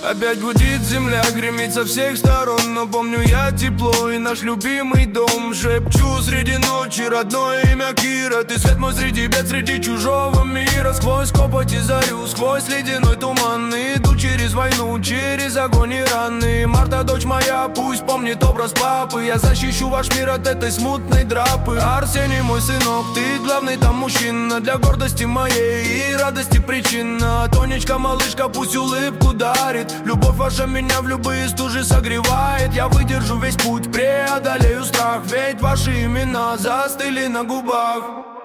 Опять гудит земля, гремит со всех сторон. Но помню я тепло и наш любимый дом. Шепчу среди ночи родное имя Кира. Ты свет мой среди бед, среди чужого мира. Сквозь копоть и зарю, сквозь ледяной туман. Иду через войну, через огонь и раны. Марта, дочь моя, пусть помнит образ папы. Я защищу ваш мир от этой смутной драпы. Арсений, мой сынок, ты главный там мужчина. Для гордости моей и радости причина. Тонечка, малышка, пусть улыбку дарит. Любовь ваша меня в любые стужи согревает. Я выдержу весь путь, преодолею страх. Ведь ваши имена застыли на губах.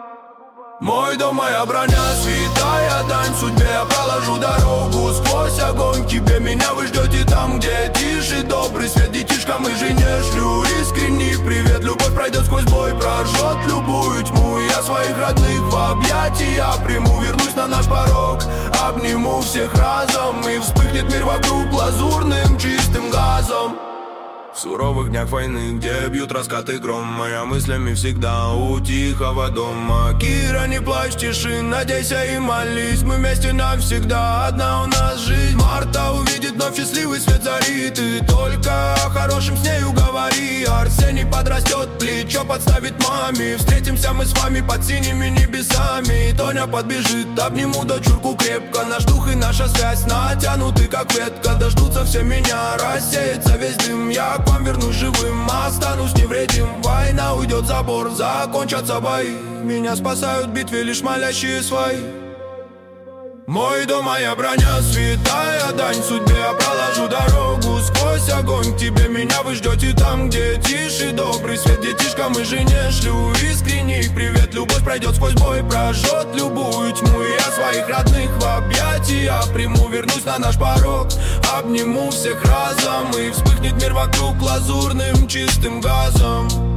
Мой дом, моя броня, святая дань судьбе. Я проложу дорогу сквозь огонь к тебе. Меня вы ждете там, где тише добрый свет. Детишкам и жене шлю искренний привет. Любовь пройдет сквозь бой, прожжет любую тьму. Я своих родных в объятия приму. Вернусь на наш порог, обниму всех разом. И вспыхнет мир вокруг лазурным чистым газом. В суровых днях войны, где бьют раскаты гром, моя мыслями всегда у тихого дома. Кира, не плачь, тиши, надейся и молись. Мы вместе навсегда, одна у нас жизнь. Марта увидит вновь счастливый свет зари. Ты только о хорошем с нею говори. Арсений подрастет, плечо подставит маме. Встретимся мы с вами под синими небесами. Тоня подбежит, обниму дочурку крепко. Наш дух и наша связь натянуты как ветка. Дождутся все меня, рассеется весь дым. Я к вам вернусь живым, останусь невредим. Война уйдет за бор, закончатся бои. Меня спасают в битве лишь молящие свои. Мой дом, моя броня, святая дань судьбе. Я проложу дорогу сквозь огонь к тебе. Меня вы ждете там, где тише добрый свет. Детишкам и жене шлю искренний привет. Любовь пройдет сквозь бой, прожжет любую тьму. И я своих родных в объятия приму. Вернусь на наш порог, обниму всех разом. И вспыхнет мир вокруг лазурным чистым газом.